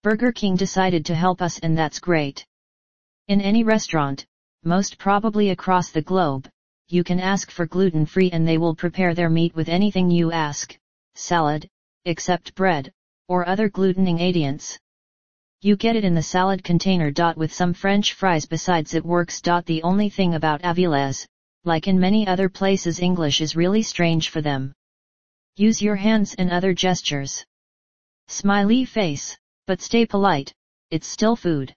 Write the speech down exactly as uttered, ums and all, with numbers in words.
Burger King decided to help us, and that's great. In any restaurant, most probably across the globe, you can ask for gluten-free and they will prepare their meat with anything you ask, salad, except bread, or other gluten ingredients. You get it in the salad container. With some French fries besides, it works. The only thing about Aviles, like in many other places, English is really strange for them. Use your hands and other gestures. Smiley face, but stay polite, it's still food.